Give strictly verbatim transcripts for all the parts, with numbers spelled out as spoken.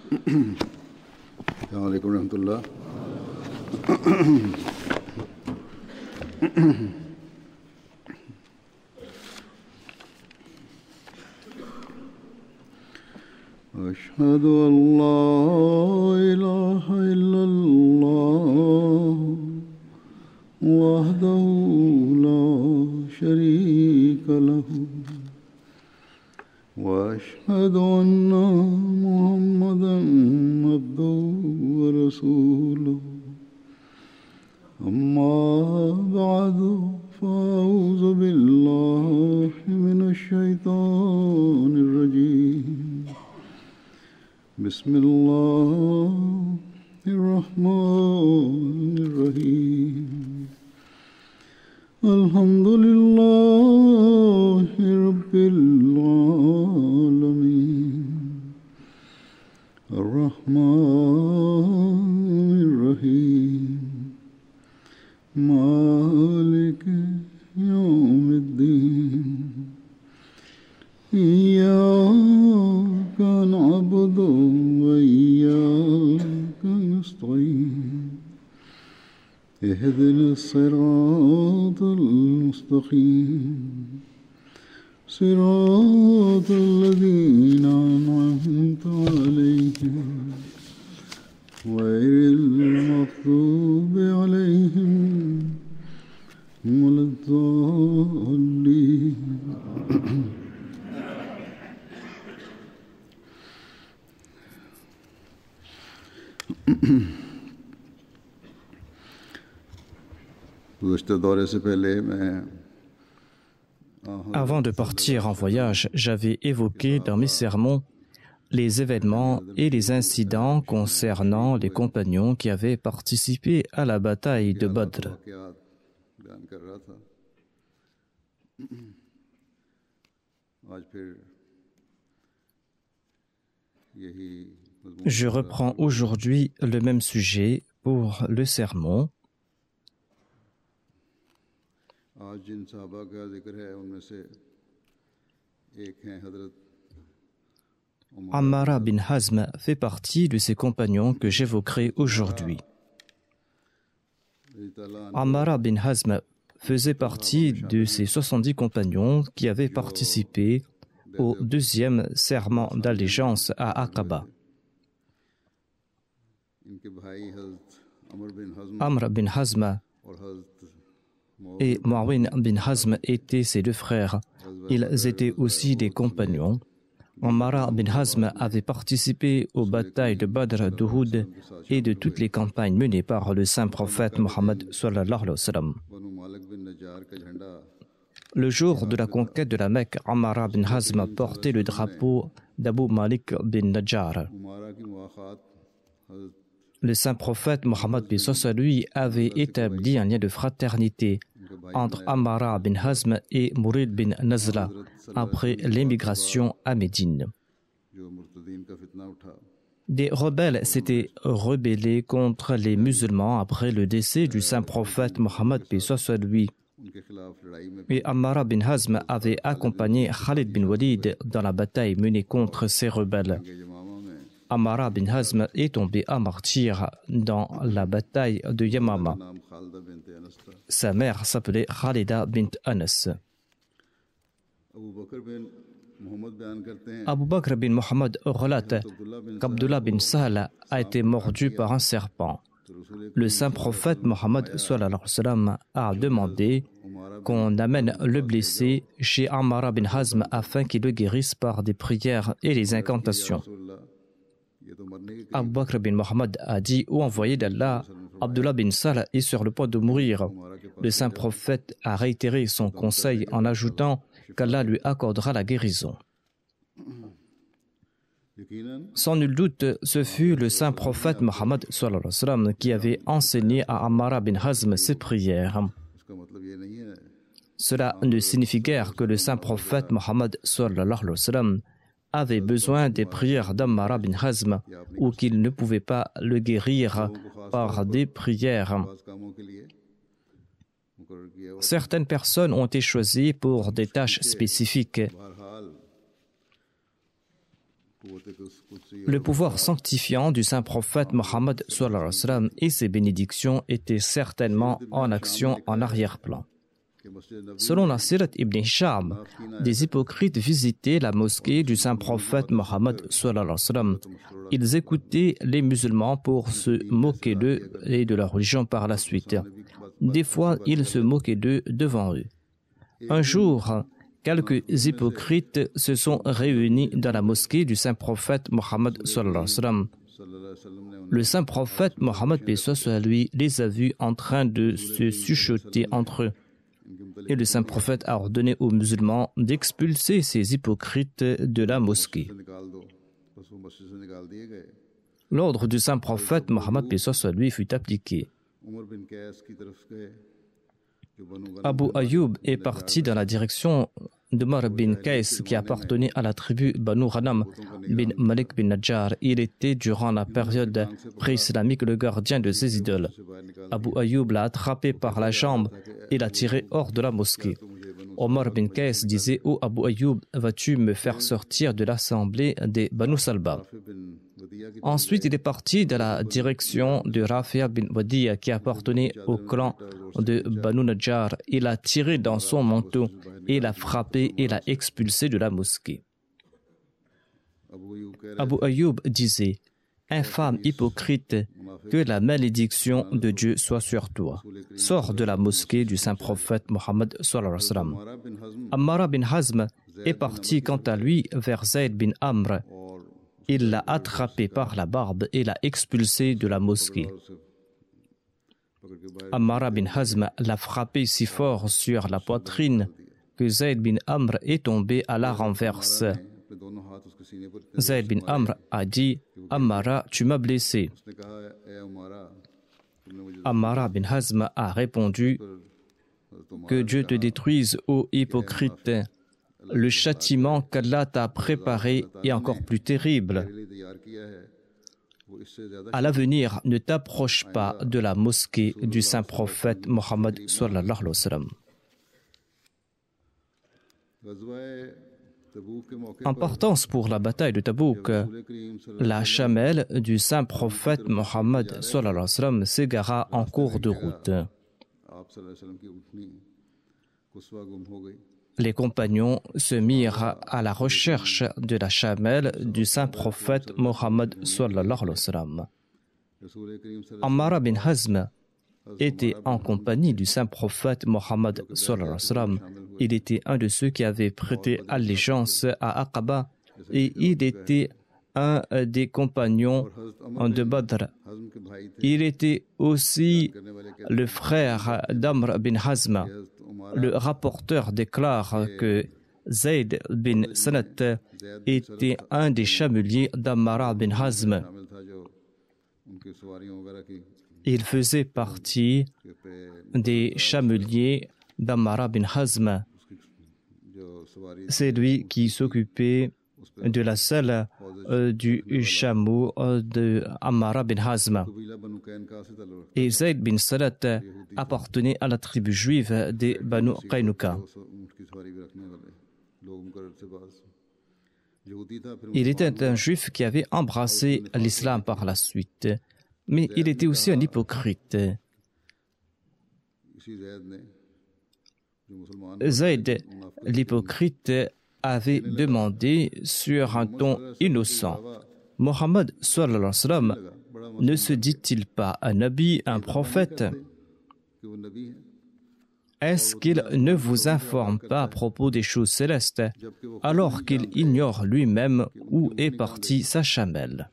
السلام عليكم ورحمة الله. أشهد أن لا إله إلا الله وحده لا شريك له وأشهد أن محمدا عبده ورسوله أما بعد فأعوذ بالله من الشيطان الرجيم بسم الله الرحمن الرحيم الحمد لله رب العالمين الرحمن الرحيم مالك يوم الدين إياك نعبد وإياك نستعين اهدنا الصراط المستقيم صراط الذين أنعمت عليهم غير المغضوب عليهم ولا الضالين. Avant de partir en voyage, j'avais évoqué dans mes sermons les événements et les incidents concernant les compagnons qui avaient participé à la bataille de Badr. Je reprends aujourd'hui le même sujet pour le sermon. Ammara bin Hazm fait partie de ces compagnons que j'évoquerai aujourd'hui. Ammara bin Hazm faisait partie de ces soixante-dix compagnons qui avaient participé au deuxième serment d'allégeance à Aqaba. Amr bin Hazm et Muawin bin Hazm étaient ses deux frères. Ils étaient aussi des compagnons. Ammara bin Hazm avait participé aux batailles de Badr, d'Uhud et de toutes les campagnes menées par le saint prophète Mohammed sallallahu alayhi wa sallam. Le jour de la conquête de la Mecque, Ammara bin Hazm portait le drapeau d'Abu Malik bin Najjar. Le saint prophète Mohammed lui avait établi un lien de fraternité entre Ammara bin Hazm et Murid bin Nazla après l'émigration à Médine. Des rebelles s'étaient rebellés contre les musulmans après le décès du saint prophète Mohammed lui. Et Ammara bin Hazm avait accompagné Khalid bin Walid dans la bataille menée contre ces rebelles. Ammara bin Hazm est tombé à martyr dans la bataille de Yamama. Sa mère s'appelait Khalida bint Anas. Abu Bakr bin Muhammad relate qu'Abdullah bin Sahl a été mordu par un serpent. Le saint prophète Mohammed sallallahu alayhi wa sallam a demandé qu'on amène le blessé chez Ammara bin Hazm afin qu'il le guérisse par des prières et des incantations. Abu Bakr bin Muhammad a dit: ô envoyé d'Allah, Abdullah bin Sahl est sur le point de mourir. Le saint prophète a réitéré son conseil en ajoutant qu'Allah lui accordera la guérison. Sans nul doute, ce fut le saint prophète Mohammed sallallahu alayhi wa sallam qui avait enseigné à Ammara bin Hazm ses prières. Cela ne signifie guère que le saint prophète Mohammed sallallahu alayhi wa sallam avait besoin des prières d'Ammara bin Hazm ou qu'il ne pouvait pas le guérir par des prières. Certaines personnes ont été choisies pour des tâches spécifiques. Le pouvoir sanctifiant du saint prophète Mohammed sallallahu alayhi wa sallam et ses bénédictions étaient certainement en action en arrière-plan. Selon la Sirat ibn Hisham, des hypocrites visitaient la mosquée du saint prophète Mohammed sallallahu alayhi wa sallam. Ils écoutaient les musulmans pour se moquer d'eux et de leur religion par la suite. Des fois, ils se moquaient d'eux devant eux. Un jour, quelques hypocrites se sont réunis dans la mosquée du saint prophète Mohammed sallallahu alayhi wa sallam. Le saint prophète Mohammed paix soit lui les a vus en train de se chuchoter entre eux. Et le saint prophète a ordonné aux musulmans d'expulser ces hypocrites de la mosquée. L'ordre du saint prophète Mohammed paix soit lui fut appliqué. Abu Ayyub est parti dans la direction d'Omar bin Qais qui appartenait à la tribu Banu Ghanam bin Malik bin Najjar. Il était durant la période pré-islamique le gardien de ses idoles. Abu Ayyub l'a attrapé par la jambe et l'a tiré hors de la mosquée. Omar bin Qais disait: ô Abu Ayyub, vas-tu me faire sortir de l'assemblée des Banu Salba? Ensuite, il est parti dans la direction de Rafi'a bin Wadiya qui appartenait au clan de Banu Najjar. Il a tiré dans son manteau et l'a frappé et l'a expulsé de la mosquée. Abu Ayyub disait: infâme hypocrite, que la malédiction de Dieu soit sur toi. Sors de la mosquée du saint prophète Mohammed sallallahu alayhi wa sallam. Ammara bin Hazm est parti quant à lui vers Zayd bin Amr. Il l'a attrapé par la barbe et l'a expulsé de la mosquée. Ammara bin Hazm l'a frappé si fort sur la poitrine que Zayd bin Amr est tombé à la renverse. Zayd bin Amr a dit: Ammara, tu m'as blessé. Ammara bin Hazm a répondu: que Dieu te détruise, ô hypocrite. Le châtiment qu'Allah t'a préparé est encore plus terrible. À l'avenir, ne t'approche pas de la mosquée du saint prophète Mohammed sallallahu alayhi wa sallam. En partance pour la bataille de Tabouk, la chamelle du saint prophète Mohammed sallallahu alayhi wa sallam s'égara en cours de route. Les compagnons se mirent à la recherche de la chamelle du saint prophète Mohammed sallallahu alayhi wa sallam. Ammara bin Hazm était en compagnie du saint prophète Mohammed sallallahu alayhi wa sallam. Il était un de ceux qui avaient prêté allégeance à Aqaba et il était un des compagnons de Badr. Il était aussi le frère d'Amr bin Hazm. Le rapporteur déclare que Zayd bin Sanat était un des chameliers d'Ammara bin Hazm. Il faisait partie des chameliers d'Ammara bin Hazm. C'est lui qui s'occupait de la selle euh, du chameau euh, de Ammara bin Hazm. Et Zayd bin Salat appartenait à la tribu juive des Banu Qaynuqa. Il était un juif qui avait embrassé l'islam par la suite, mais il était aussi un hypocrite. Zayd, l'hypocrite, avait demandé sur un ton innocent: Mohammed sallallahu alayhi wa sallam ne se dit-il pas un nabi, un prophète? Est-ce qu'il ne vous informe pas à propos des choses célestes alors qu'il ignore lui-même où est partie sa chamelle?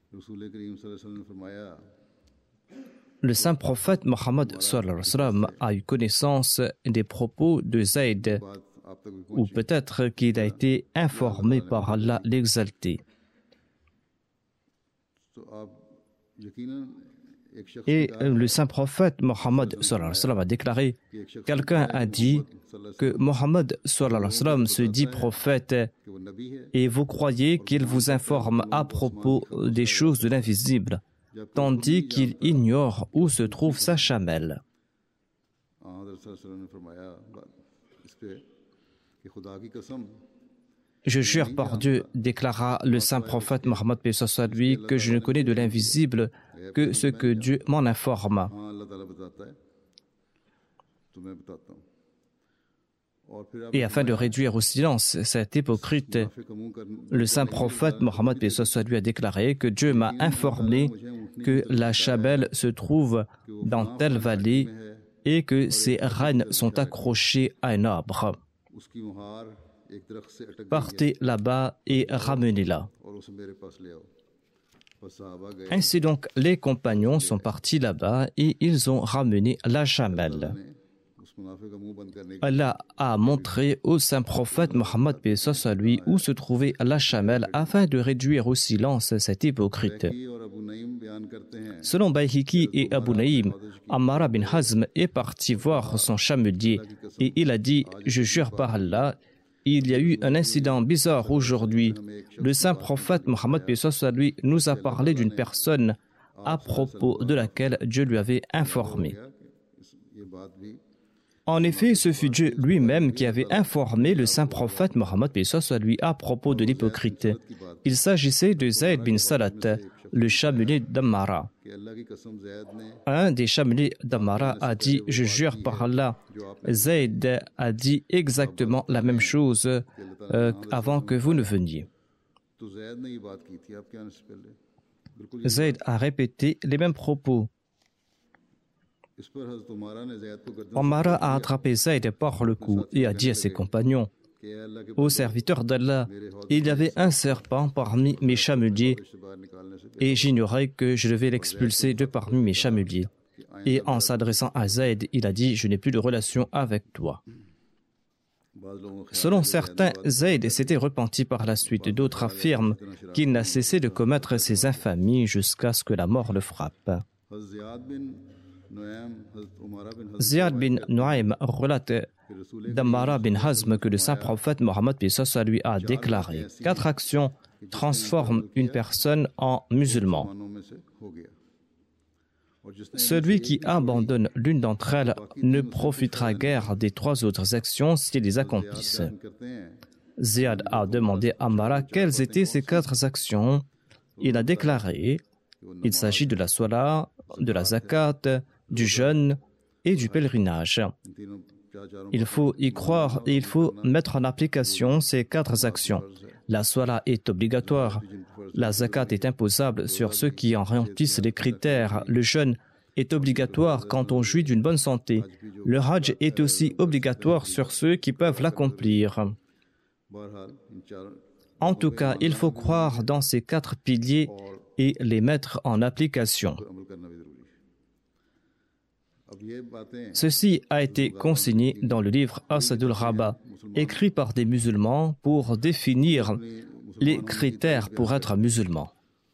Le saint prophète Mohammed sallallahu alayhi wa sallam a eu connaissance des propos de Zayd, ou peut-être qu'il a été informé par Allah l'exalté. Et le saint prophète Mohammed sallallahu alayhi wa sallam a déclaré: quelqu'un a dit que Mohammed sallallahu alayhi wa sallam se dit prophète et vous croyez qu'il vous informe à propos des choses de l'invisible, tandis qu'il ignore où se trouve sa chamelle. Je jure par Dieu, déclara le saint prophète Mohammed paix soit lui, que je ne connais de l'invisible que ce que Dieu m'en informe. Et afin de réduire au silence cet hypocrite, le saint prophète Mohammed paix soit lui a déclaré que Dieu m'a informé que la Shabelle se trouve dans telle vallée et que ses rênes sont accrochées à un arbre. Partez là-bas et ramenez-la. Ainsi donc, les compagnons sont partis là-bas et ils ont ramené la chamelle. Allah a montré au saint prophète Mohammed paix soit lui où se trouvait la chamelle afin de réduire au silence cet hypocrite. Selon Bayhiki et Abu Naïm, Ammar bin Hazm est parti voir son chamelier et il a dit « Je jure par Allah, il y a eu un incident bizarre aujourd'hui. Le saint prophète Mohammed paix soit lui nous a parlé d'une personne à propos de laquelle Dieu lui avait informé. » En effet, ce fut Dieu lui-même qui avait informé le saint prophète Mohammed paix soit lui à propos de l'hypocrite. Il s'agissait de Zayd bin Salat, le chamelier d'Ammara. Un des chameliers d'Ammara a dit « Je jure par Allah ». Zayd a dit exactement la même chose euh, avant que vous ne veniez. Zayd a répété les mêmes propos. Ammara a attrapé Zayd par le cou et a dit à ses compagnons « Ô serviteur d'Allah, il y avait un serpent parmi mes chameliers et j'ignorais que je devais l'expulser de parmi mes chameliers. » Et en s'adressant à Zayd, il a dit « Je n'ai plus de relation avec toi. » Selon certains, Zayd s'était repenti par la suite. D'autres affirment qu'il n'a cessé de commettre ces infamies jusqu'à ce que la mort le frappe. Ziyad bin Nuaym relate d'Ammar bin Hazm que le saint prophète Mohammed paix soit lui a déclaré « Quatre actions transforment une personne en musulman. Celui qui abandonne l'une d'entre elles ne profitera guère des trois autres actions s'il les accomplisse. » Ziyad a demandé à Ammar quelles étaient ces quatre actions. Il a déclaré « Il s'agit de la salat, de la zakat, du jeûne et du pèlerinage. » Il faut y croire et il faut mettre en application ces quatre actions. La salat est obligatoire, la zakat est imposable sur ceux qui en remplissent les critères, le jeûne est obligatoire quand on jouit d'une bonne santé, le hajj est aussi obligatoire sur ceux qui peuvent l'accomplir. En tout cas, il faut croire dans ces quatre piliers et les mettre en application. Ceci a été consigné dans le livre Asadul Rabba, écrit par des musulmans pour définir les critères pour être musulman.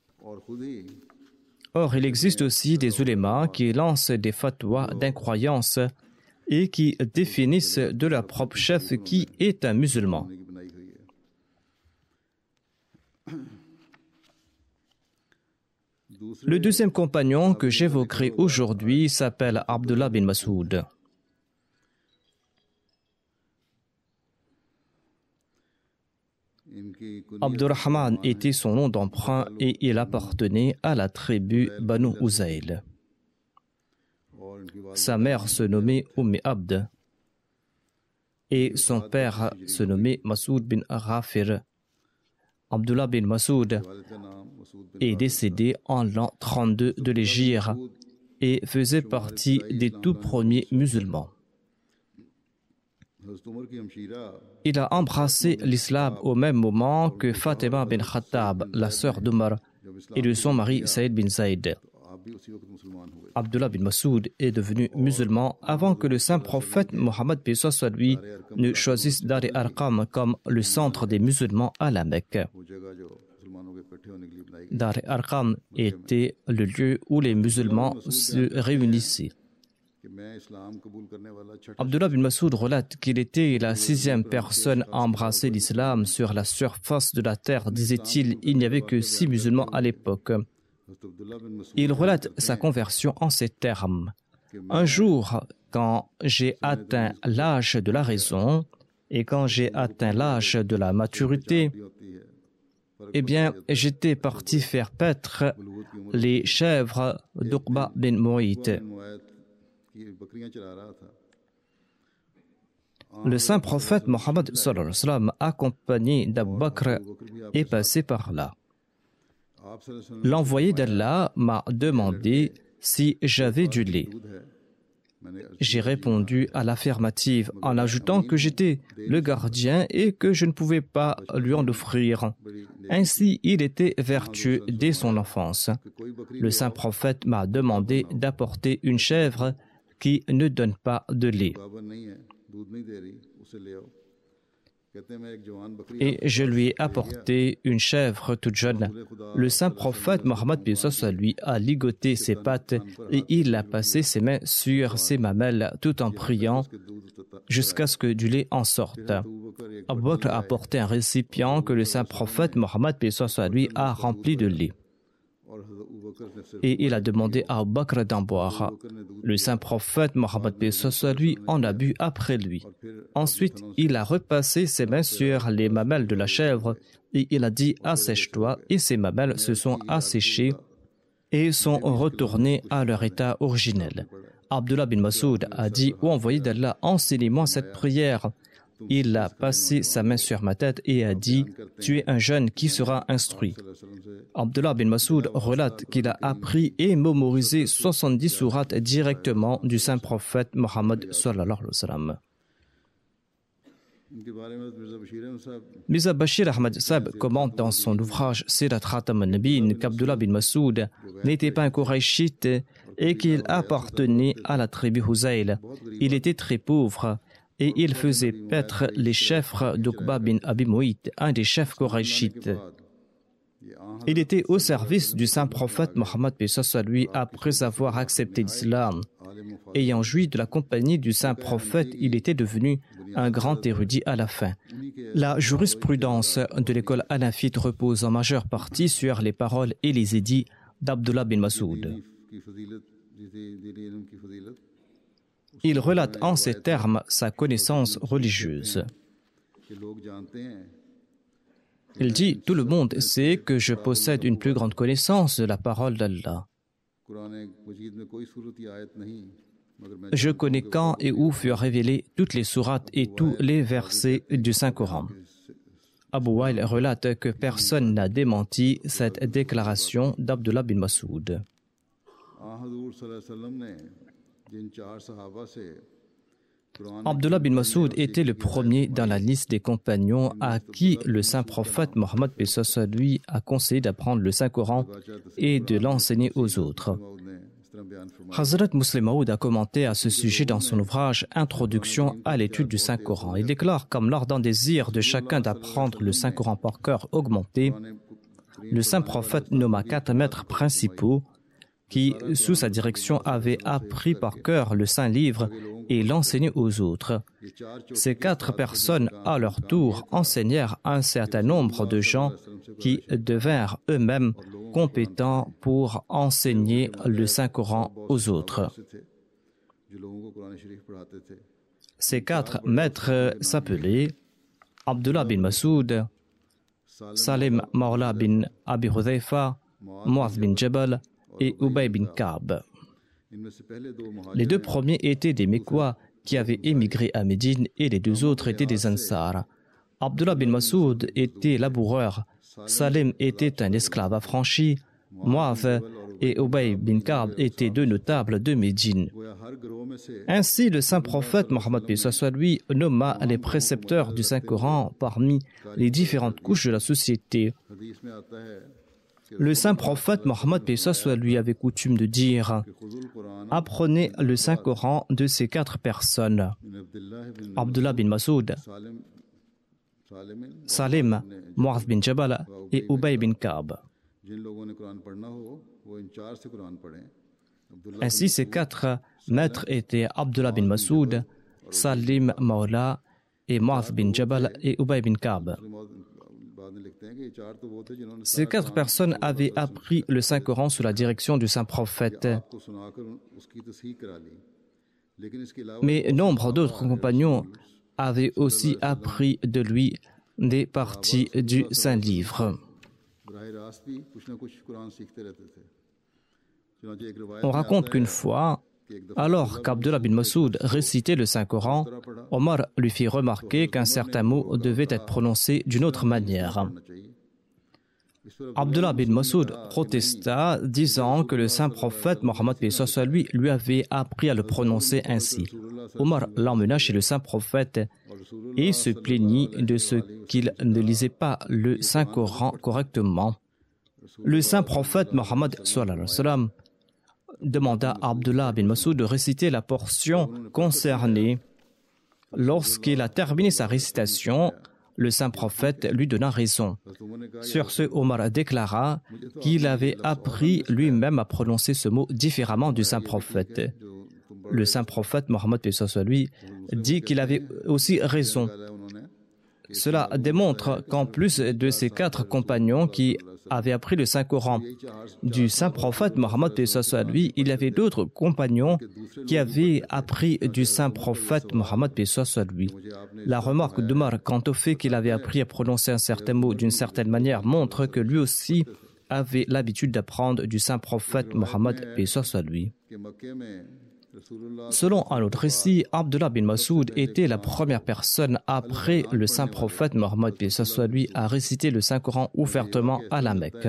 Or, il existe aussi des ulémas qui lancent des fatwas d'incroyance et qui définissent de leur propre chef qui est un musulman. Le deuxième compagnon que j'évoquerai aujourd'hui s'appelle Abdullah bin Masoud. Abdurrahman était son nom d'emprunt et il appartenait à la tribu Banu Uzayl. Sa mère se nommait Umm Abd et son père se nommait Masoud bin Rafir. Abdullah bin Masoud est décédé en l'an trente-deux de l'Hégire et faisait partie des tout premiers musulmans. Il a embrassé l'islam au même moment que Fatima bin Khattab, la sœur d'Omar, et de son mari Saïd bin Zayd. Abdullah bin Masoud est devenu musulman avant que le saint prophète Mohammed paix soit lui ne choisisse Dar al-Arqam comme le centre des musulmans à la Mecque. Dar al-Arqam était le lieu où les musulmans se réunissaient. Abdullah bin Masoud relate qu'il était la sixième personne à embrasser l'islam sur la surface de la terre. Disait-il, il n'y avait que six musulmans à l'époque. Il relate sa conversion en ces termes. Un jour, quand j'ai atteint l'âge de la raison Et quand j'ai atteint l'âge de la maturité, eh bien, j'étais parti faire paître les chèvres d'Uqba bin Mu'ayt. Le saint prophète Mohammed sallallahu alayhi wa sallam, accompagné d'Abu Bakr, est passé par là. L'envoyé d'Allah m'a demandé si j'avais du lait. J'ai répondu à l'affirmative en ajoutant que j'étais le gardien et que je ne pouvais pas lui en offrir. Ainsi, il était vertueux dès son enfance. Le saint prophète m'a demandé d'apporter une chèvre qui ne donne pas de lait. Et je lui ai apporté une chèvre toute jeune. Le saint prophète Mohammed lui a ligoté ses pattes et il a passé ses mains sur ses mamelles tout en priant jusqu'à ce que du lait en sorte. Abu Bakr a apporté un récipient que le saint prophète Mohammed lui a rempli de lait. Et il a demandé à Abu Bakr d'en boire. Le saint prophète Mohammed lui en a bu après lui. Ensuite, il a repassé ses mains sur les mamelles de la chèvre et il a dit « Assèche-toi » et ses mamelles se sont asséchées et sont retournées à leur état originel. Abdullah bin Masoud a dit « Ô envoyé d'Allah, enseignez-moi cette prière ». Il a passé sa main sur ma tête et a dit « Tu es un jeune qui sera instruit ». Abdullah bin Masoud relate qu'il a appris et mémorisé soixante-dix sourates directement du saint prophète Mohammed sallallahu alayhi wa sallam. Mirza Bashir Ahmad Sahib commente dans son ouvrage Sirat Khatam al-Nabiyyin qu'Abdullah bin Masoud n'était pas un Qurayshite et qu'il appartenait à la tribu Huzayl. Il était très pauvre et il faisait paître les chèvres d'Uqba bin Abi Mu'ayt, un des chefs Qurayshites. Il était au service du saint prophète Mohammed lui après avoir accepté l'islam. Ayant joui de la compagnie du saint prophète, il était devenu un grand érudit à la fin. La jurisprudence de l'école hanafite repose en majeure partie sur les paroles et les édits d'Abdullah bin Masoud. Il relate en ces termes sa connaissance religieuse. Il dit « Tout le monde sait que je possède une plus grande connaissance de la parole d'Allah. Je connais quand et où furent révélées toutes les sourates et tous les versets du Saint-Coran. » Abu Wail relate que personne n'a démenti cette déclaration d'Abdullah bin Masoud. Abdullah bin Masoud était le premier dans la liste des compagnons à qui le saint prophète Mohammed lui a conseillé d'apprendre le Saint-Coran et de l'enseigner aux autres. Hazrat Muslim Maud a commenté à ce sujet dans son ouvrage Introduction à l'étude du Saint-Coran. Il déclare comme l'ardent désir de chacun d'apprendre le Saint-Coran par cœur augmenté, le saint prophète nomma quatre maîtres principaux qui, sous sa direction, avaient appris par cœur le saint livre et l'enseignaient aux autres. Ces quatre personnes, à leur tour, enseignèrent un certain nombre de gens qui devinrent eux-mêmes compétents pour enseigner le Saint-Coran aux autres. Ces quatre maîtres s'appelaient Abdullah bin Masoud, Salim Mawla bin Abi Hudhayfa, Mu'adh bin Jabal et Ubay bin Ka'b. Les deux premiers étaient des Mécois qui avaient émigré à Médine et les deux autres étaient des Ansar. Abdullah bin Masoud était laboureur, Salim était un esclave affranchi, Mu'adh et Ubay bin Ka'b étaient deux notables de Médine. Ainsi, le saint prophète Mohammed lui nomma les précepteurs du Saint-Coran parmi les différentes couches de la société. Le saint prophète Mohammed lui avait coutume de dire « Apprenez le Saint-Coran de ces quatre personnes, Abdullah bin Masoud, Salim, Mu'adh bin Jabal et Ubay bin Ka'b. » Ainsi, ces quatre maîtres étaient Abdullah bin Masoud, Salim Mawla et Mu'adh bin Jabal et Ubay bin Ka'b. Ces quatre personnes avaient appris le Saint-Coran sous la direction du Saint-Prophète. Mais nombre d'autres compagnons avait aussi appris de lui des parties du Saint-Livre. On raconte qu'une fois, alors qu'Abdullah bin Masoud récitait le Saint-Coran, Omar lui fit remarquer qu'un certain mot devait être prononcé d'une autre manière. Abdullah bin Masoud protesta, disant que le saint prophète Mohammed lui, lui avait appris à le prononcer ainsi. Omar l'emmena chez le saint prophète et se plaignit de ce qu'il ne lisait pas le Saint-Coran correctement. Le saint prophète Mohammed demanda à Abdullah bin Masoud de réciter la portion concernée. Lorsqu'il a terminé sa récitation, le saint prophète lui donna raison. Sur ce, Omar déclara qu'il avait appris lui-même à prononcer ce mot différemment du saint prophète. Le saint prophète Mohammed lui dit qu'il avait aussi raison. Cela démontre qu'en plus de ces quatre compagnons qui avaient appris le Saint-Coran du saint prophète Mohammed lui, il y avait d'autres compagnons qui avaient appris du saint prophète Mohammed lui. La remarque d'Omar quant au fait qu'il avait appris à prononcer un certain mot d'une certaine manière montre que lui aussi avait l'habitude d'apprendre du saint prophète Mohammed lui. Selon un autre récit, Abdullah bin Masoud était la première personne après le saint prophète Mohammed lui à réciter le Saint-Coran ouvertement à la Mecque.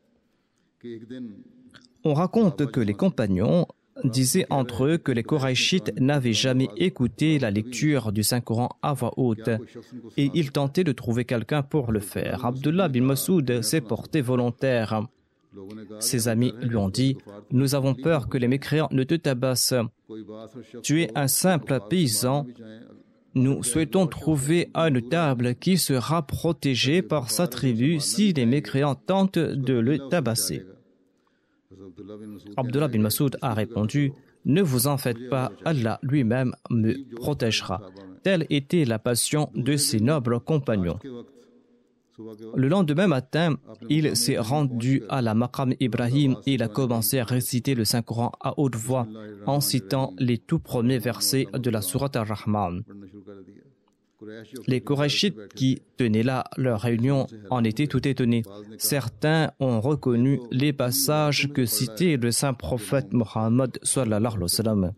On raconte que les compagnons disaient entre eux que les Koraïchites n'avaient jamais écouté la lecture du Saint-Coran à voix haute et ils tentaient de trouver quelqu'un pour le faire. Abdullah bin Masoud s'est porté volontaire. Ses amis lui ont dit « Nous avons peur que les mécréants ne te tabassent. Tu es un simple paysan. Nous souhaitons trouver un notable qui sera protégé par sa tribu si les mécréants tentent de le tabasser. » Abdullah bin Masoud a répondu « Ne vous en faites pas, Allah lui-même me protégera. » Telle était la passion de ses nobles compagnons. Le lendemain matin, il s'est rendu à la Maqam Ibrahim et il a commencé à réciter le Saint-Coran à haute voix en citant les tout premiers versets de la Sourate Ar-Rahman. Les Koraïchites qui tenaient là leur réunion en étaient tout étonnés. Certains ont reconnu les passages que citait le saint prophète Mohammed sallallahu alayhi wa sallam.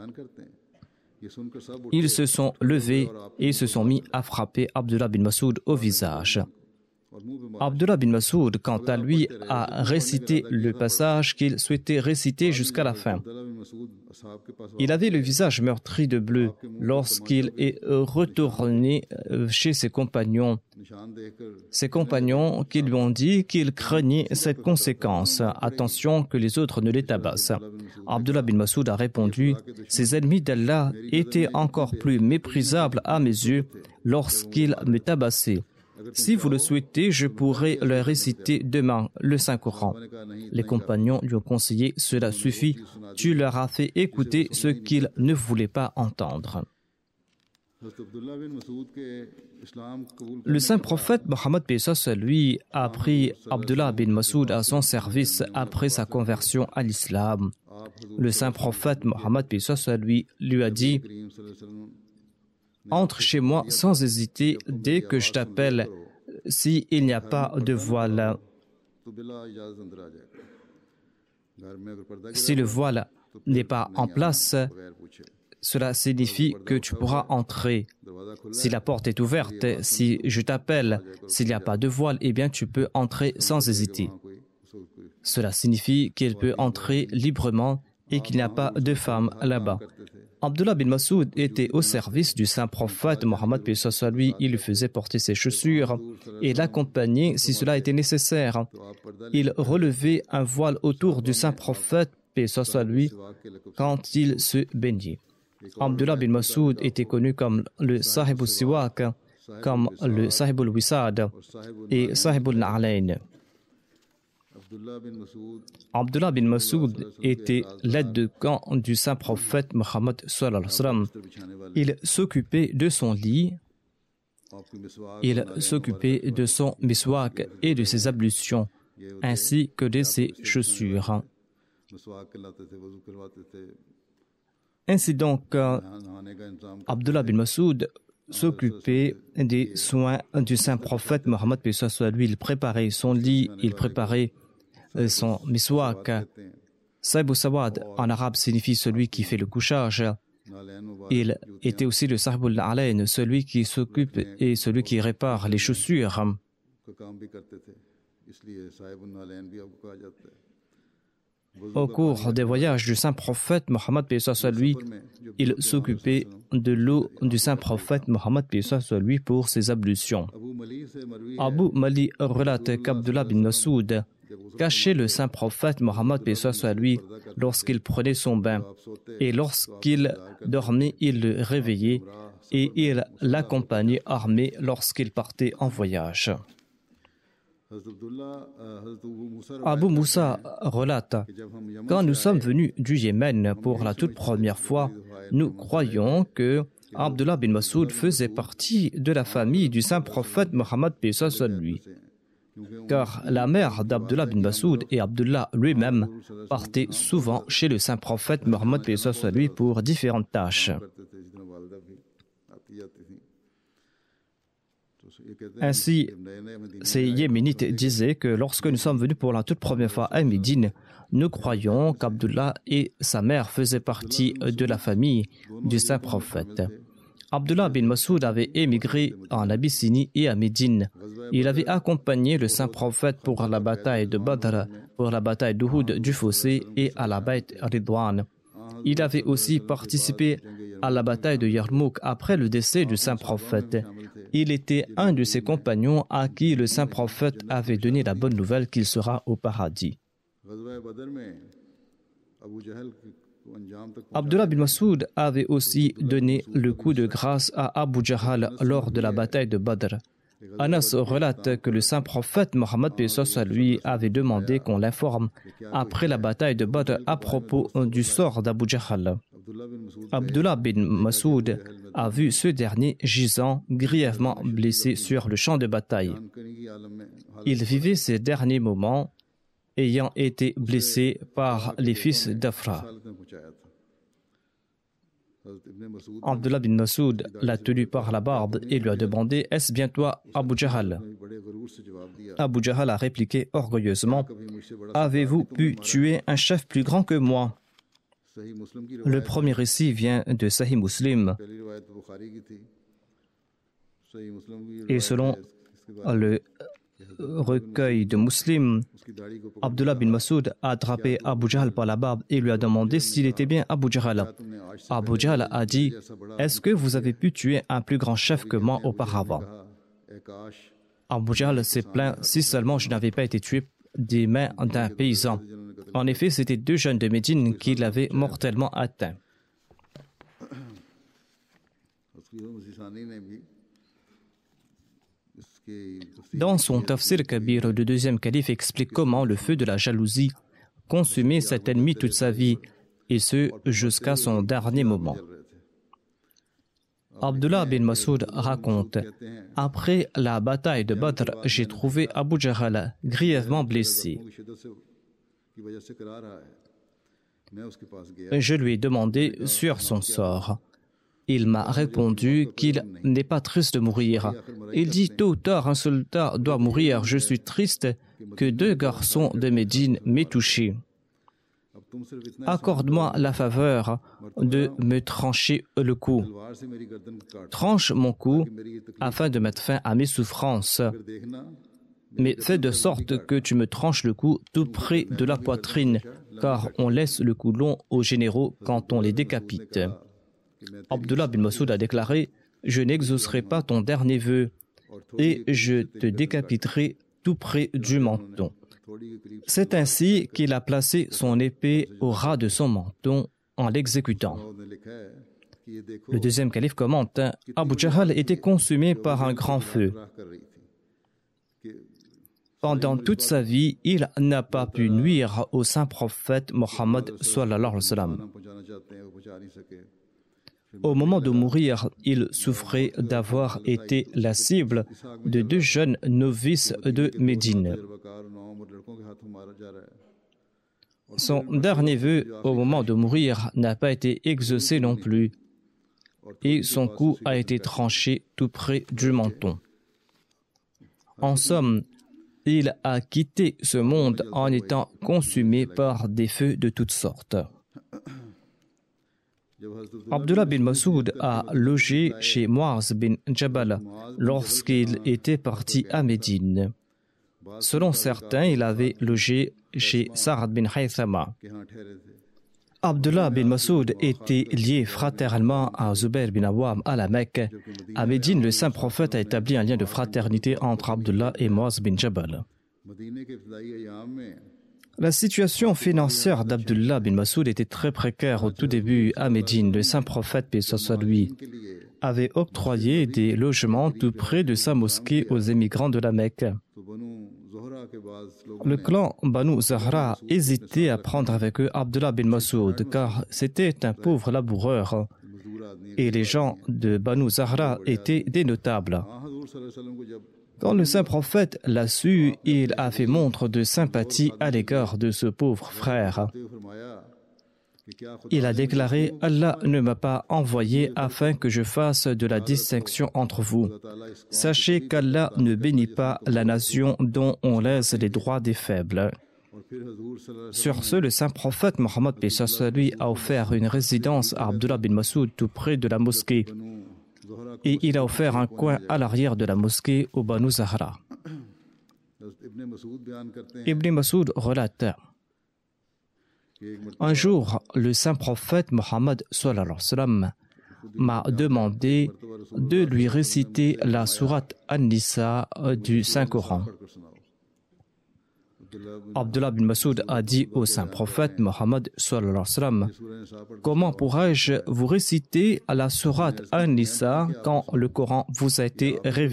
Ils se sont levés et se sont mis à frapper Abdullah bin Masoud au visage. Abdullah bin Masoud, quant à lui, a récité le passage qu'il souhaitait réciter jusqu'à la fin. Il avait le visage meurtri de bleu lorsqu'il est retourné chez ses compagnons. Ses compagnons qui lui ont dit qu'ils craignaient cette conséquence. Attention que les autres ne les tabassent. Abdullah bin Masoud a répondu « Ces ennemis d'Allah étaient encore plus méprisables à mes yeux lorsqu'ils me tabassaient. Si vous le souhaitez, je pourrai leur réciter demain le Saint-Coran. » Les compagnons lui ont conseillé « Cela suffit, tu leur as fait écouter ce qu'ils ne voulaient pas entendre. » Le saint prophète Mohammed lui a pris Abdullah bin Masoud à son service après sa conversion à l'islam. Le saint prophète Mohammed lui, lui a dit « Entre chez moi sans hésiter dès que je t'appelle, s'il n'y a pas de voile. Si le voile n'est pas en place, cela signifie que tu pourras entrer. Si la porte est ouverte, si je t'appelle, s'il n'y a pas de voile, eh bien tu peux entrer sans hésiter. Cela signifie qu'il peut entrer librement et qu'il n'y a pas de femme là-bas. » Abdullah bin Masoud était au service du saint prophète Mohammed lui, il lui faisait porter ses chaussures et l'accompagnait si cela était nécessaire. Il relevait un voile autour du saint prophète lui quand il se baignait. Abdullah bin Masoud était connu comme le Sahib al-Siwak, comme le Sahib al-Wisad et Sahib al-Na'alayn. Abdullah bin Masoud était l'aide de camp du saint prophète Mohammed sallallahu alayhi wa sallam. Il s'occupait de son lit, il s'occupait de son miswak et de ses ablutions, ainsi que de ses chaussures. Ainsi donc, Abdullah bin Masoud s'occupait des soins du saint prophète Mohammed paix soit sur lui. Il préparait son lit, il préparait son miswak. Saïb Sawad en arabe signifie celui qui fait le couchage. Il était aussi le Sahibul Alain, celui qui s'occupe et celui qui répare les chaussures. Au cours des voyages du saint prophète Mohammed paix soit sur lui, il s'occupait de l'eau du saint prophète Mohammed paix soit sur lui pour ses ablutions. Abu Mali relate qu'Abdullah bin Masoud cachait le saint prophète Mohammed paix soit sur lui lorsqu'il prenait son bain, et lorsqu'il dormait, il le réveillait et il l'accompagnait armé lorsqu'il partait en voyage. Abu Moussa relate: quand nous sommes venus du Yémen pour la toute première fois, nous croyions que Abdullah bin Masoud faisait partie de la famille du saint prophète Mohammed paix soit sur lui, car la mère d'Abdullah bin Masoud et Abdullah lui-même partaient souvent chez le saint prophète Mohammed paix soit sur lui pour différentes tâches. Ainsi, ces Yéménites disaient que lorsque nous sommes venus pour la toute première fois à Médine, nous croyions qu'Abdullah et sa mère faisaient partie de la famille du saint prophète. Abdullah bin Masoud avait émigré en Abyssinie et à Médine. Il avait accompagné le saint prophète pour la bataille de Badr, pour la bataille d'Uhud du Fossé et à la Bayt Ridwan. Il avait aussi participé à la bataille de Yarmouk après le décès du saint prophète. Il était un de ses compagnons à qui le saint prophète avait donné la bonne nouvelle qu'il sera au paradis. Abdullah bin Masoud avait aussi donné le coup de grâce à Abu Jahal lors de la bataille de Badr. Anas relate que le saint prophète Mohammed paix soit sur lui avait demandé qu'on l'informe après la bataille de Badr à propos du sort d'Abu Jahal. Abdullah bin Masoud a vu ce dernier gisant grièvement blessé sur le champ de bataille. Il vivait ces derniers moments ayant été blessé par les fils d'Afra. Abdullah bin Masoud l'a tenu par la barbe et lui a demandé: est-ce bien toi, Abu Jahal? Abu Jahal a répliqué orgueilleusement: avez-vous pu tuer un chef plus grand que moi? Le premier récit vient de Sahih Muslim. Et selon le recueil de Muslim, Abdullah bin Masoud a attrapé Abu Jahl par la barbe et lui a demandé s'il était bien Abu Jahl. Abu Jahl a dit: est-ce que vous avez pu tuer un plus grand chef que moi auparavant? Abu Jahl s'est plaint: si seulement je n'avais pas été tué des mains d'un paysan. En effet, c'étaient deux jeunes de Médine qui l'avaient mortellement atteint. Dans son Tafsir Kabir, le deuxième calife explique comment le feu de la jalousie consumait cet ennemi toute sa vie, et ce jusqu'à son dernier moment. Abdullah bin Masoud raconte: après la bataille de Badr, j'ai trouvé Abu Jahl grièvement blessé. Je lui ai demandé sur son sort. Il m'a répondu qu'il n'est pas triste de mourir. Il dit: tôt ou tard, un soldat doit mourir. Je suis triste que deux garçons de Médine m'aient touché. Accorde-moi la faveur de me trancher le cou. Tranche mon cou afin de mettre fin à mes souffrances. Mais fais de sorte que tu me tranches le cou tout près de la poitrine, car on laisse le cou long aux généraux quand on les décapite. Abdullah bin Masoud a déclaré: je n'exaucerai pas ton dernier vœu et je te décapiterai tout près du menton. C'est ainsi qu'il a placé son épée au ras de son menton en l'exécutant. Le deuxième calife commente: Abu Jahl était consumé par un grand feu. Pendant toute sa vie, il n'a pas pu nuire au saint prophète Mohammed sallallahu alayhi wa sallam. Au moment de mourir, il souffrait d'avoir été la cible de deux jeunes novices de Médine. Son dernier vœu au moment de mourir n'a pas été exaucé non plus. et son cou a été tranché tout près du menton. En somme, il a quitté ce monde en étant consumé par des feux de toutes sortes. Abdullah bin Masoud a logé chez Muaz bin Jabal lorsqu'il était parti à Médine. Selon certains, il avait logé chez Sa'ad bin Haythama. Abdullah bin Masoud était lié fraternellement à Zubair bin Awam à la Mecque. À Médine, le saint prophète a établi un lien de fraternité entre Abdullah et Muaz bin Jabal. La situation financière d'Abdullah bin Masoud était très précaire au tout début à Médine. Le saint prophète, paix soit lui, avait octroyé des logements tout près de sa mosquée aux émigrants de la Mecque. Le clan Banu Zahra hésitait à prendre avec eux Abdullah bin Masoud car c'était un pauvre laboureur et les gens de Banu Zahra étaient des notables. Quand le saint prophète l'a su, il a fait montre de sympathie à l'égard de ce pauvre frère. Il a déclaré « Allah ne m'a pas envoyé afin que je fasse de la distinction entre vous. Sachez qu'Allah ne bénit pas la nation dont on lèse les droits des faibles. » Sur ce, le saint prophète Mohammed lui a offert une résidence à Abdullah bin Masoud tout près de la mosquée et il a offert un coin à l'arrière de la mosquée au Banu Zahra. Ibn Masoud relate: un jour, le saint prophète Mohammed m'a demandé de lui réciter la sourate An-Nisa du Saint-Coran. Abdullah bin Masoud a dit au saint prophète Mohammed « Comment pourrais-je vous réciter la sourate An-Nisa quand le Coran vous a été révélé ?»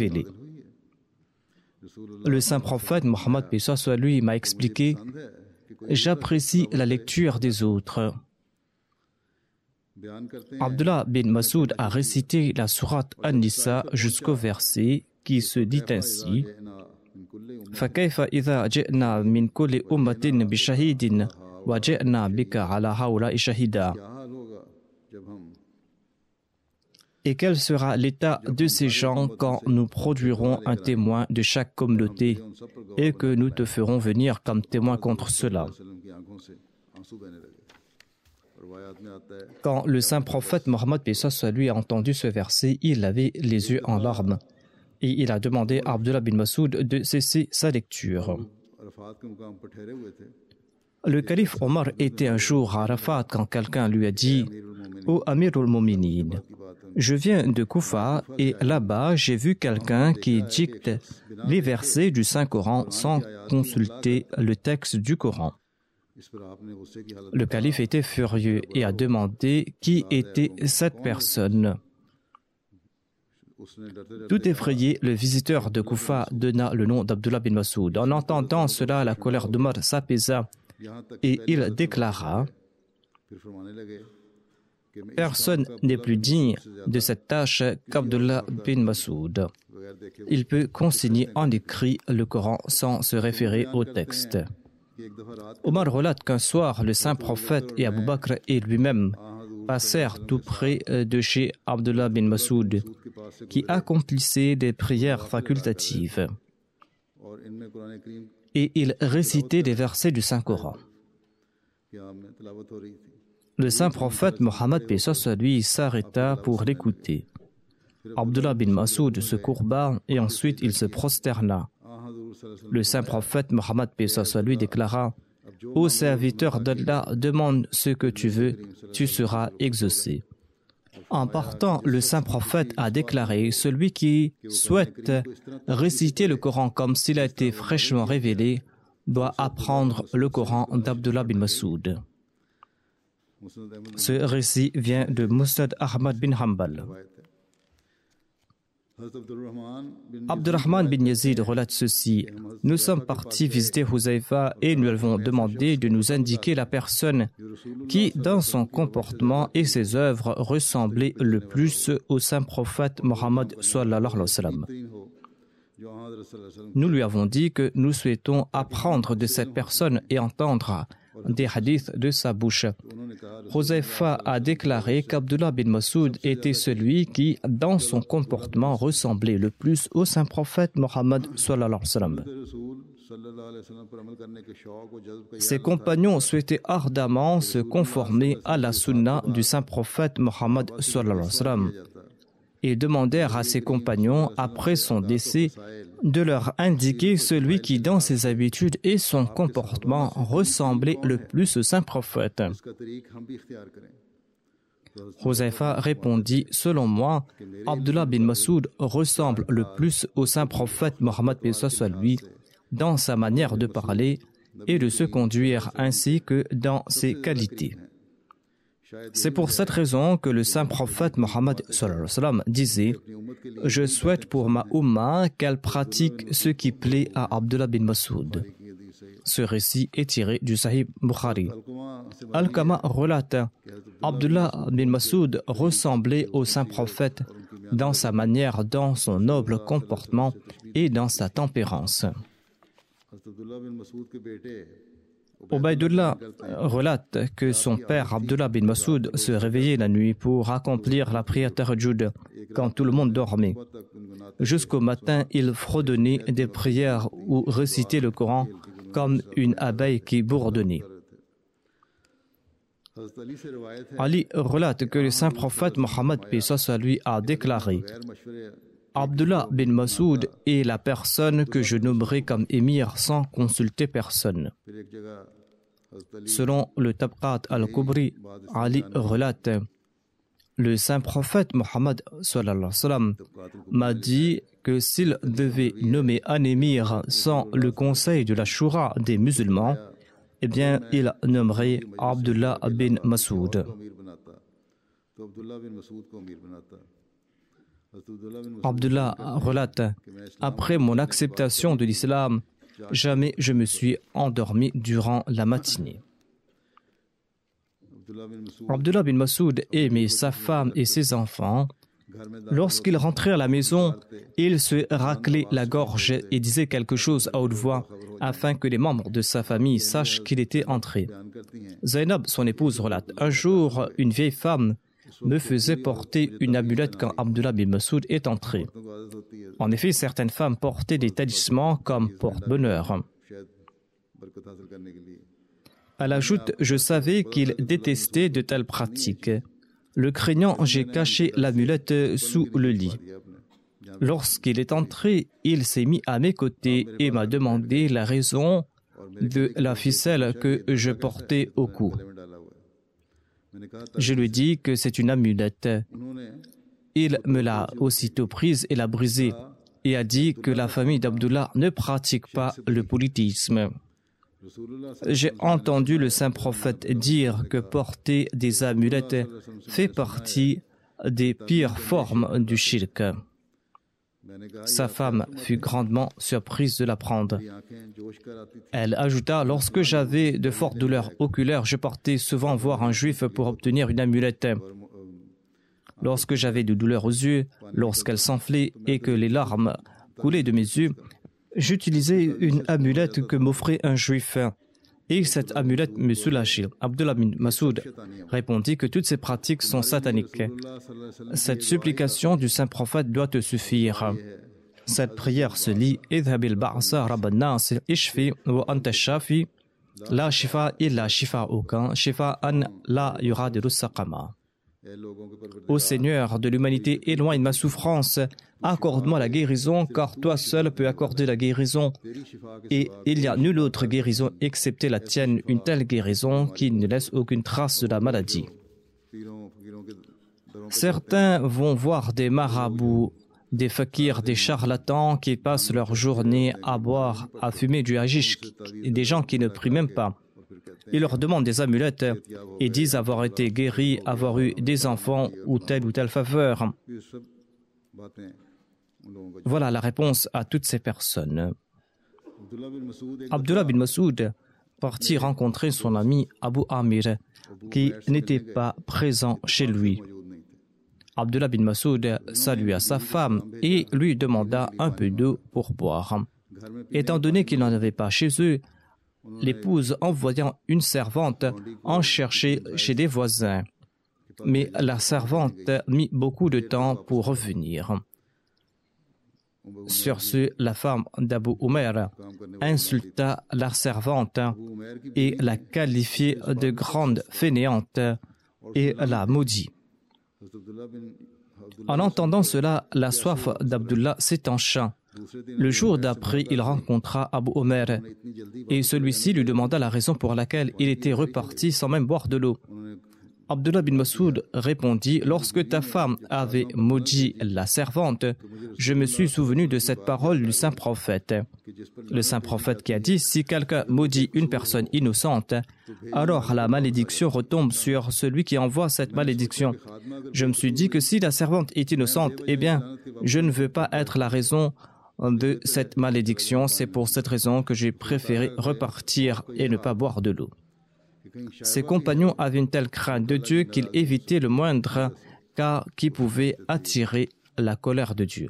Le saint prophète Mohammed lui m'a expliqué: j'apprécie la lecture des autres. Abdullah bin Masoud a récité la sourate An-Nisa jusqu'au verset qui se dit ainsi: فَكَيْفَ إِذَا جِئْنَا مِنْ كُلِّ أُمَّةٍ بِشَهِيدٍ وَجِئْنَا بِكَ عَلَى هَؤُلَاءِ شَهِيدًا. Et quel sera l'état de ces gens quand nous produirons un témoin de chaque communauté et que nous te ferons venir comme témoin contre cela? Quand le saint prophète Mohammed lui a entendu ce verset, il avait les yeux en larmes et il a demandé à Abdullah bin Masoud de cesser sa lecture. Le calife Omar était un jour à Arafat quand quelqu'un lui a dit: « Ô Amir al-Mu'minin, je viens de Koufa et là-bas j'ai vu quelqu'un qui dicte les versets du Saint-Coran sans consulter le texte du Coran. » Le calife était furieux et a demandé qui était cette personne. Tout effrayé, le visiteur de Koufa donna le nom d'Abdullah bin Masoud. En entendant cela, la colère d'Omar s'apaisa et il déclara: « Personne n'est plus digne de cette tâche qu'Abdullah bin Masoud. Il peut consigner en écrit le Coran sans se référer au texte. » Omar relate qu'un soir, le saint prophète et Abu Bakr et lui-même passèrent tout près de chez Abdullah bin Masoud, qui accomplissait des prières facultatives. Et il récitait des versets du Saint-Coran. Le saint prophète Mohammed lui s'arrêta pour l'écouter. Abdullah bin Masoud se courba et ensuite il se prosterna. Le saint prophète Mohammed lui déclara: « Ô serviteur d'Allah, demande ce que tu veux, tu seras exaucé. » En partant, le saint prophète a déclaré: « Celui qui souhaite réciter le Coran comme s'il a été fraîchement révélé doit apprendre le Coran d'Abdullah bin Masoud. » Ce récit vient de Musnad Ahmad bin Hanbal. Abdurrahman bin Yazid relate ceci: « Nous sommes partis visiter Huzaifa et nous lui avons demandé de nous indiquer la personne qui, dans son comportement et ses œuvres, ressemblait le plus au saint prophète Mohammed sallallahu alayhi wa sallam. Nous lui avons dit que nous souhaitons apprendre de cette personne et entendre des hadiths de sa bouche. Huzaifa a déclaré qu'Abdullah bin Masoud était celui qui, dans son comportement, ressemblait le plus au saint prophète Mohammed sallallahu alayhi wa sallam. Ses compagnons souhaitaient ardemment se conformer à la sunna du saint prophète Mohammed sallallahu alayhi wa sallam et demandèrent à ses compagnons, après son décès, de leur indiquer celui qui, dans ses habitudes et son comportement, ressemblait le plus au saint prophète. Huzaifa répondit, selon moi, Abdullah bin Masoud ressemble le plus au saint prophète Mohammed paix soit lui dans sa manière de parler et de se conduire ainsi que dans ses qualités. C'est pour cette raison que le saint prophète Mohammed sallallahu alayhi wa sallam disait « Je souhaite pour ma Ummah qu'elle pratique ce qui plaît à Abdullah bin Masoud ». Ce récit est tiré du Sahih Bukhari. Al-Qama relate « Abdullah bin Masoud ressemblait au saint prophète dans sa manière, dans son noble comportement et dans sa tempérance ». Ubaydullah relate que son père Abdullah bin Masoud se réveillait la nuit pour accomplir la prière Tahajjud quand tout le monde dormait. Jusqu'au matin, il fredonnait des prières ou récitait le Coran comme une abeille qui bourdonnait. Ali relate que le saint prophète Mohammed paix soit lui a déclaré Abdullah bin Masoud est la personne que je nommerai comme émir sans consulter personne. Selon le Tabqat al-Kubri, Ali relate le saint prophète Mohammed sallallahu alayhi wa sallam m'a dit que s'il devait nommer un émir sans le conseil de la Shura des musulmans, eh bien, il nommerait Abdullah bin Masoud. Abdullah relate « Après mon acceptation de l'islam, jamais je me suis endormi durant la matinée. » Abdullah bin Masoud aimait sa femme et ses enfants. Lorsqu'il rentrait à la maison, il se raclait la gorge et disait quelque chose à haute voix afin que les membres de sa famille sachent qu'il était entré. Zainab, son épouse, relate « Un jour, une vieille femme me faisait porter une amulette quand Abdullah bin Masoud est entré. En effet, certaines femmes portaient des talismans comme porte-bonheur. Elle ajoute « Je savais qu'il détestait de telles pratiques. Le craignant, j'ai caché l'amulette sous le lit. Lorsqu'il est entré, il s'est mis à mes côtés et m'a demandé la raison de la ficelle que je portais au cou. Je lui ai dit que c'est une amulette. Il me l'a aussitôt prise et l'a brisée et a dit que la famille d'Abdullah ne pratique pas le politisme. J'ai entendu le saint prophète dire que porter des amulettes fait partie des pires formes du shirk. Sa femme fut grandement surprise de l'apprendre. Elle ajouta, lorsque j'avais de fortes douleurs oculaires, je partais souvent voir un juif pour obtenir une amulette. Lorsque j'avais de douleurs aux yeux, lorsqu'elles s'enflaient et que les larmes coulaient de mes yeux, j'utilisais une amulette que m'offrait un juif. Et cette amulette me soulageait. Abdullah bin Masoud répondit que toutes ces pratiques sont sataniques. Cette supplication du saint prophète doit te suffire. Cette prière se lit Idhabil ba'sa rabban nas ishfi wa anta shafi la shifa illa shifa'uka shifa'an la yuradiru saqama. Ô Seigneur de l'humanité, éloigne ma souffrance, accorde-moi la guérison, car toi seul peux accorder la guérison. Et il n'y a nulle autre guérison excepté la tienne, une telle guérison qui ne laisse aucune trace de la maladie. Certains vont voir des marabouts, des fakirs, des charlatans qui passent leur journée à boire, à fumer du hashish, et des gens qui ne prient même pas. Ils leur demandent des amulettes et disent avoir été guéris, avoir eu des enfants ou telle ou telle faveur. Voilà la réponse à toutes ces personnes. Abdullah bin Masoud partit rencontrer son ami Abu Amir qui n'était pas présent chez lui. Abdullah bin Masoud salua sa femme et lui demanda un peu d'eau pour boire. Étant donné qu'il n'en avait pas chez eux, l'épouse envoyant une servante en chercher chez des voisins. Mais la servante mit beaucoup de temps pour revenir. Sur ce, la femme d'Abu Umair insulta la servante et la qualifiait de grande fainéante et la maudit. En entendant cela, la soif d'Abdullah s'étancha. Le jour d'après, il rencontra Abu Umair et celui-ci lui demanda la raison pour laquelle il était reparti sans même boire de l'eau. Abdullah bin Masoud répondit: lorsque ta femme avait maudit la servante, je me suis souvenu de cette parole du saint prophète. Le saint prophète qui a dit: si quelqu'un maudit une personne innocente, alors la malédiction retombe sur celui qui envoie cette malédiction. Je me suis dit que si la servante est innocente, eh bien, je ne veux pas être la raison de cette malédiction. C'est pour cette raison que j'ai préféré repartir et ne pas boire de l'eau. Ses compagnons avaient une telle crainte de Dieu qu'ils évitaient le moindre cas qui pouvait attirer la colère de Dieu.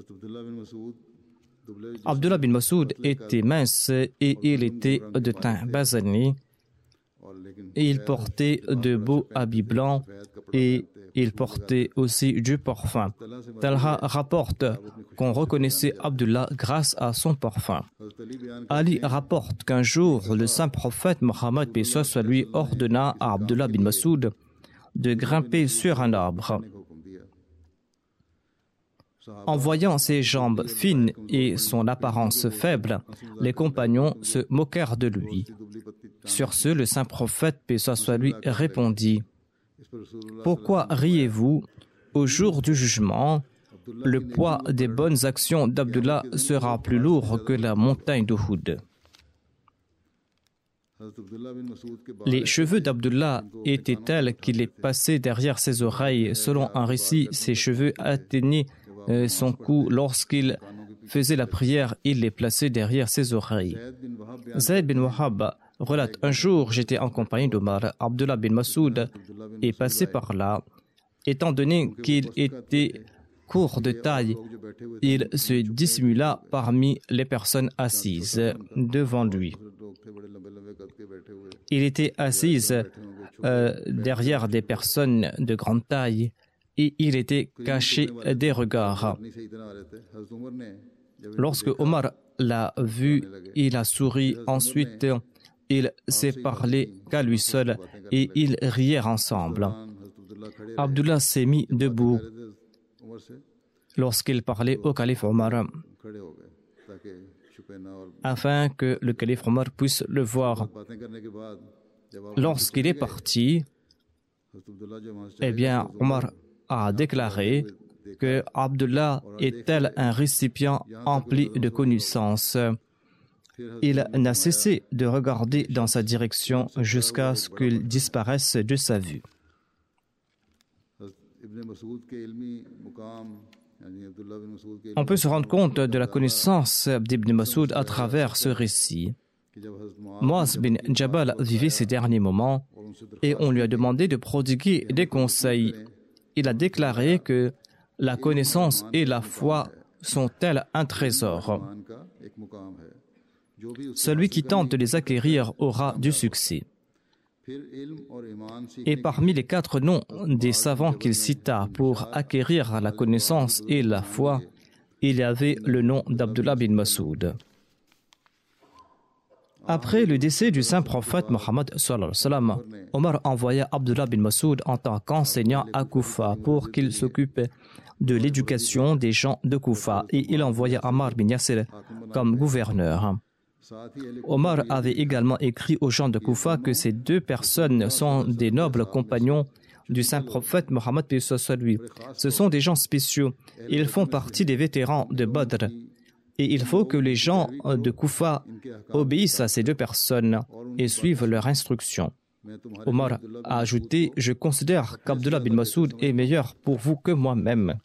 Abdullah bin Masoud était mince et il était de teint basané. Et il portait de beaux habits blancs et il portait aussi du parfum. Talha rapporte qu'on reconnaissait Abdullah grâce à son parfum. Ali rapporte qu'un jour, le saint prophète Mohammed paix soit lui ordonna à Abdullah bin Masoud de grimper sur un arbre. En voyant ses jambes fines et son apparence faible, les compagnons se moquèrent de lui. Sur ce, le saint prophète paix soit lui répondit: pourquoi riez-vous? Au jour du jugement, le poids des bonnes actions d'Abdullah sera plus lourd que la montagne d'Uhud. Les cheveux d'Abdullah étaient tels qu'il les passait derrière ses oreilles. Selon un récit, ses cheveux atteignaient son cou. Lorsqu'il faisait la prière, il les plaçait derrière ses oreilles. Zayd bin Wahab relate: un jour, j'étais en compagnie d'Omar. Abdullah bin Masoud est passé par là. Étant donné qu'il était court de taille, il se dissimula parmi les personnes assises devant lui. Il était assis euh, derrière des personnes de grande taille et il était caché des regards. Lorsque Omar l'a vu, il a souri. Ensuite, il s'est parlé qu'à lui seul et ils rièrent ensemble. Abdullah s'est mis debout lorsqu'il parlait au calife Omar, afin que le calife Omar puisse le voir. Lorsqu'il est parti, eh bien, Omar a déclaré que Abdullah est tel un récipient empli de connaissances. Il n'a cessé de regarder dans sa direction jusqu'à ce qu'il disparaisse de sa vue. On peut se rendre compte de la connaissance d'Ibn Masoud à travers ce récit. Muaz bin Jabal vivait ces derniers moments et on lui a demandé de prodiguer des conseils. Il a déclaré que la connaissance et la foi sont tels un trésor. Celui qui tente de les acquérir aura du succès. Et parmi les quatre noms des savants qu'il cita pour acquérir la connaissance et la foi, il y avait le nom d'Abdullah bin Masoud. Après le décès du saint prophète Mohammed sallallahu alayhi wa sallam, Omar envoya Abdullah bin Masoud en tant qu'enseignant à Koufa pour qu'il s'occupe de l'éducation des gens de Koufa et il envoya Ammar bin Yasir comme gouverneur. Omar avait également écrit aux gens de Koufa que ces deux personnes sont des nobles compagnons du saint prophète Mohammed paix soit lui. Ce sont des gens spéciaux. Ils font partie des vétérans de Badr. Et il faut que les gens de Koufa obéissent à ces deux personnes et suivent leurs instructions. Omar a ajouté: je considère qu'Abdullah bin Masoud est meilleur pour vous que moi-même.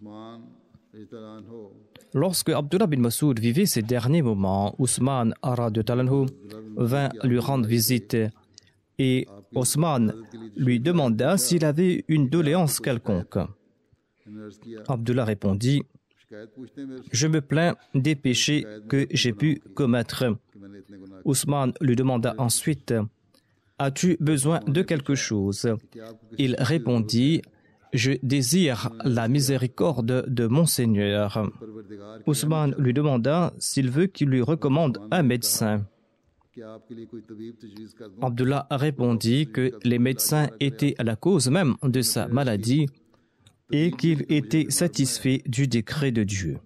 Lorsque Abdullah bin Masoud vivait ces derniers moments, Ousmane radhiyallahu anhu vint lui rendre visite et Ousmane lui demanda s'il avait une doléance quelconque. Abdullah répondit: Je me plains des péchés que j'ai pu commettre. Ousmane lui demanda ensuite, as-tu besoin de quelque chose? Il répondit, je désire la miséricorde de mon Seigneur. Ousmane lui demanda s'il veut qu'il lui recommande un médecin. Abdullah répondit que les médecins étaient à la cause même de sa maladie et qu'il était satisfait du décret de Dieu.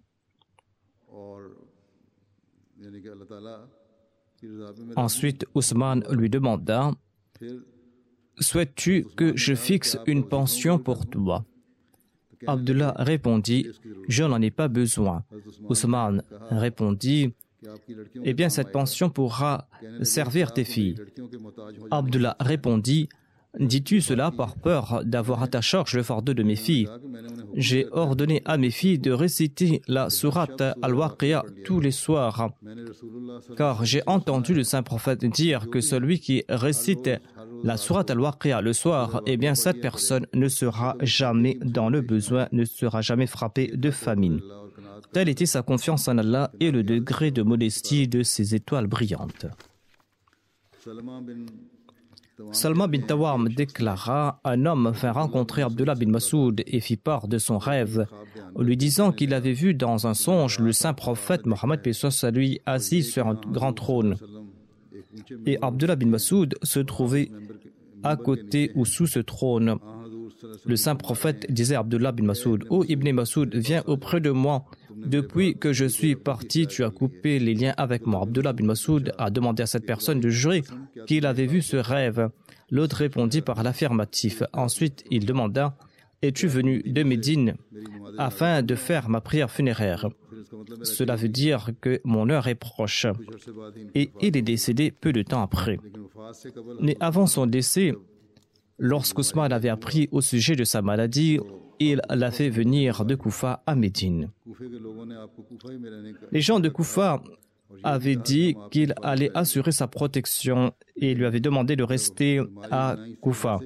Ensuite, Ousmane lui demanda, souhaites-tu que je fixe une pension pour toi? Abdullah répondit, je n'en ai pas besoin. Ousmane répondit, eh bien cette pension pourra servir tes filles. Abdullah répondit, dis-tu cela par peur d'avoir à ta charge le fardeau de mes filles? J'ai ordonné à mes filles de réciter la sourate Al-Waqi'a tous les soirs, car j'ai entendu le saint prophète dire que celui qui récite la sourate Al-Waqi'a le soir, eh bien cette personne ne sera jamais dans le besoin, ne sera jamais frappée de famine. Telle était sa confiance en Allah et le degré de modestie de ses étoiles brillantes. Salma bin Tawam déclara, un homme vint rencontrer Abdullah bin Masoud et fit part de son rêve, lui disant qu'il avait vu dans un songe le saint prophète Mohammed paix soit sur lui assis sur un grand trône. Et Abdullah bin Masoud se trouvait à côté ou sous ce trône. Le saint prophète disait à Abdullah bin Masoud, « Ô Ibn Masoud, viens auprès de moi. Depuis que je suis parti, tu as coupé les liens avec moi. » Abdullah bin Masoud a demandé à cette personne de jurer qu'il avait vu ce rêve. L'autre répondit par l'affirmatif. Ensuite, il demanda, « Es-tu venu de Médine afin de faire ma prière funéraire ?» Cela veut dire que mon heure est proche. Et il est décédé peu de temps après. Mais avant son décès, lorsqu'Ousmane avait appris au sujet de sa maladie, il l'a fait venir de Koufa à Médine. Les gens de Koufa avaient dit qu'il allait assurer sa protection et lui avaient demandé de rester à Koufa.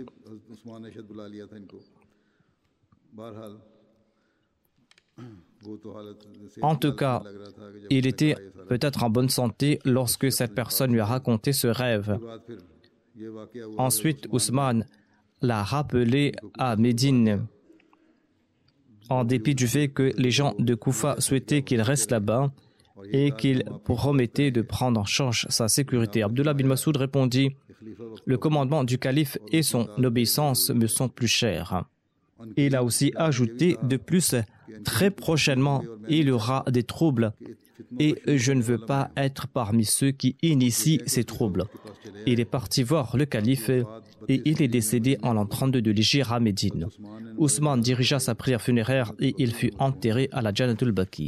En tout cas, il était peut-être en bonne santé lorsque cette personne lui a raconté ce rêve. Ensuite, Ousmane l'a rappelé à Médine, en dépit du fait que les gens de Koufa souhaitaient qu'il reste là-bas et qu'il promettait de prendre en charge sa sécurité. Abdullah bin Masoud répondit, « Le commandement du calife et son obéissance me sont plus chers. » Il a aussi ajouté, de plus, très prochainement, il y aura des troubles et je ne veux pas être parmi ceux qui initient ces troubles. Il est parti voir le calife et il est décédé en l'an trente-deux de l'Hégire à Médine. Ousmane dirigea sa prière funéraire et il fut enterré à la Jannatul Baqi.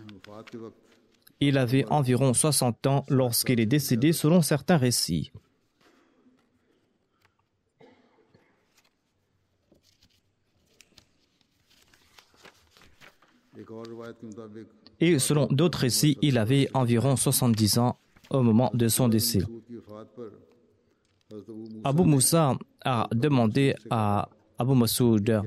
Il avait environ soixante ans lorsqu'il est décédé selon certains récits. Et selon d'autres récits, il avait environ soixante-dix ans au moment de son décès. Abu Moussa a demandé à Abu Masoud,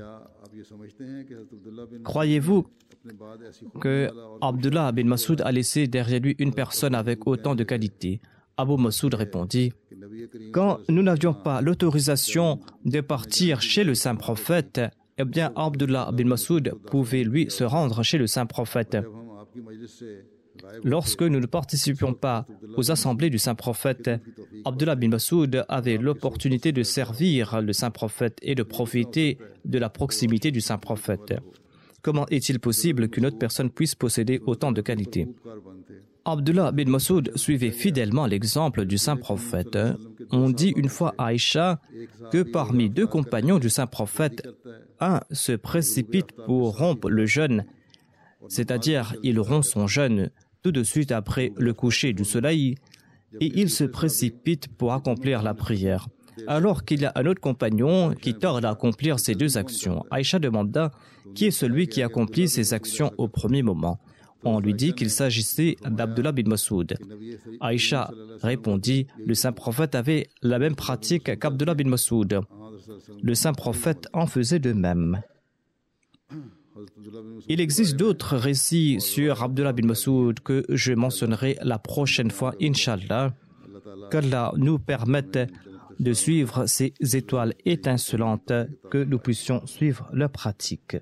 « Croyez-vous que Abdullah bin Masoud a laissé derrière lui une personne avec autant de qualités ?» Abu Masoud répondit, « Quand nous n'avions pas l'autorisation de partir chez le saint prophète, eh bien Abdullah bin Masoud pouvait lui se rendre chez le saint prophète. Lorsque nous ne participions pas aux assemblées du saint prophète, Abdullah bin Masoud avait l'opportunité de servir le saint prophète et de profiter de la proximité du saint prophète. Comment est-il possible qu'une autre personne puisse posséder autant de qualités? Abdullah bin Masoud suivait fidèlement l'exemple du saint prophète. On dit une fois à Aïcha que parmi deux compagnons du saint prophète, un se précipite pour rompre le jeûne, c'est-à-dire il rompt son jeûne tout de suite après le coucher du soleil, et il se précipite pour accomplir la prière. Alors qu'il y a un autre compagnon qui tarde à accomplir ces deux actions. Aïcha demanda qui est celui qui accomplit ces actions au premier moment. On lui dit qu'il s'agissait d'Abdullah bin Masoud. Aïcha répondit, le saint prophète avait la même pratique qu'Abdullah bin Masoud. Le saint prophète en faisait de même. Il existe d'autres récits sur Abdullah bin Masoud que je mentionnerai la prochaine fois, Inch'Allah. Qu'Allah nous permette de suivre ces étoiles étincelantes, que nous puissions suivre leur pratique.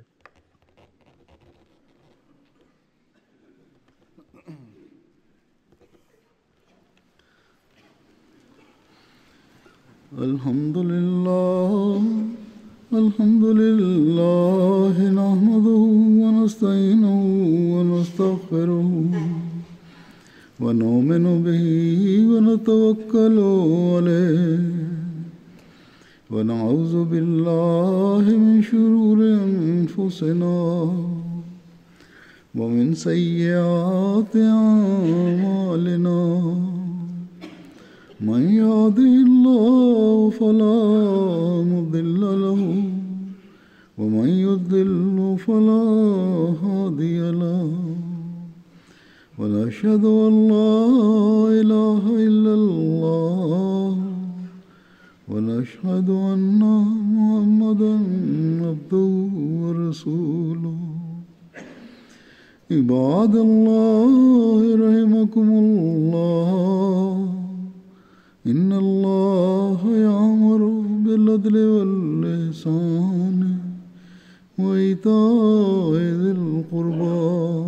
Alhamdulillah, alhamdulillah, nahmaduhu wa nasta'inuhu wa nastaghfiruhu wa nu'minu bihi wa natawakkalu alayhi wa na'udhu billahi min shururi anfusina wa min sayyiati a'malina. من يهده الله فلا مضل له ومن يضلل فلا هادي له ونشهد أن لا إله إلا الله ونشهد أن محمدا عبده ورسوله. عباد الله رحمكم الله، إن الله يأمر بالعدل والإحسان وإيتاء ذي القربى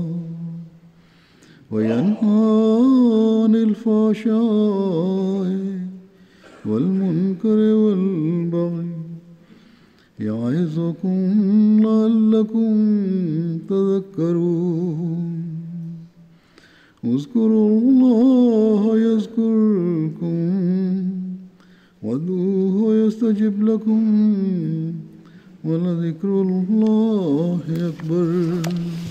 وينهى عن الفحشاء والمنكر والبغي يعظكم لعلكم تذكرون. اذكروا الله يذكركم وادعوه يستجب لكم ولذكر الله أكبر.